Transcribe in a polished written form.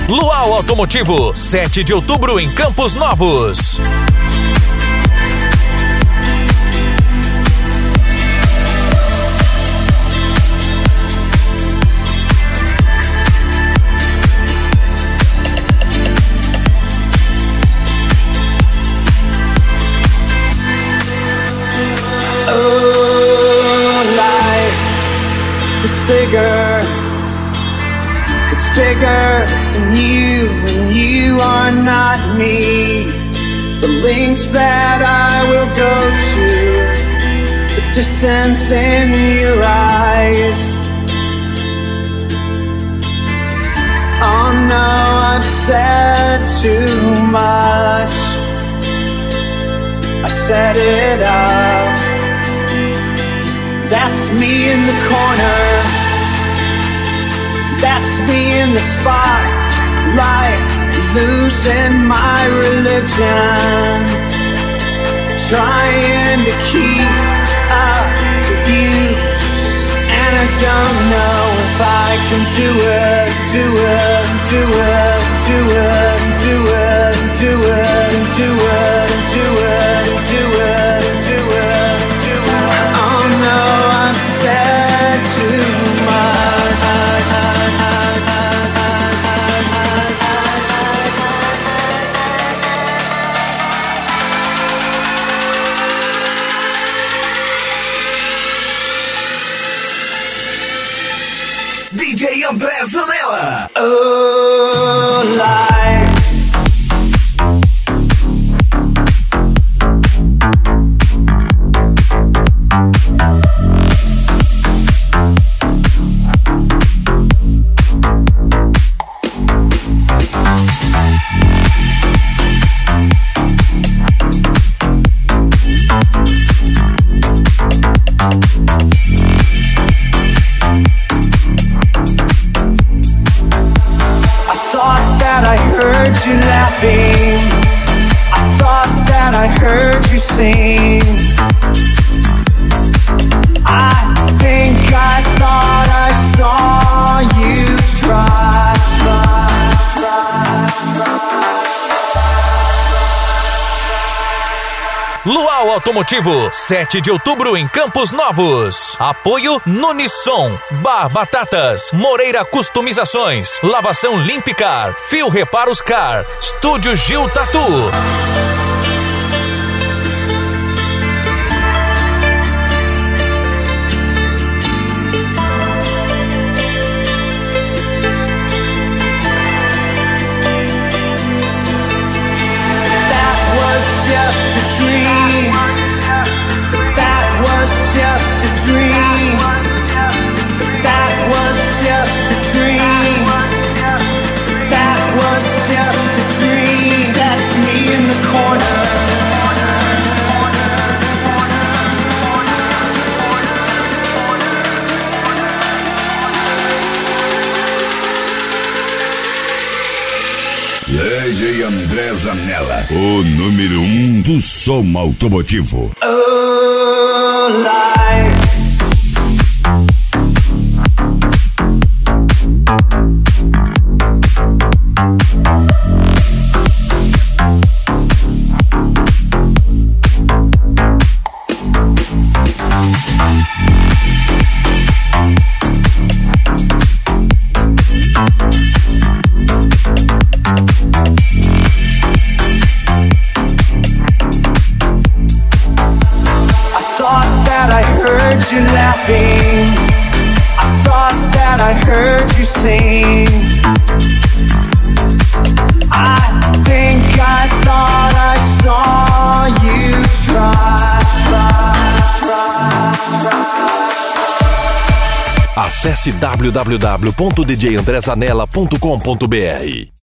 Luau Automotivo, 7 de outubro em Campos Novos. It's bigger than you, and you are not me. The lengths that I will go to, the distance in your eyes. Oh no, I've said too much. I set it up. That's me in the corner. That's me in the spotlight, losing my religion, trying to keep up with you, and I don't know if I can do it, do it, do it, do it, do it, do it, do it, do it, do it, do it, do it. Oh no, I said too much. DJ André Zanella. Oh, life. You laughing, I thought that I heard you sing. I think I thought I saw you try. Luau Automotivo, 7 de outubro em Campos Novos. Apoio Nunissom, Bar Batatas, Moreira Customizações, Lavação Limpicar, Fio Reparos Car, Estúdio Gil Tatu. Just a dream. That was just a dream. That was just a dream. That was just a dream. That's me in the corner. DJ André Zanella, o número 1 do som automotivo. Oh, life. You laughing, I thought that I heard you sing. I think I thought I saw you try. Acesse www.djandrezanella.com.br.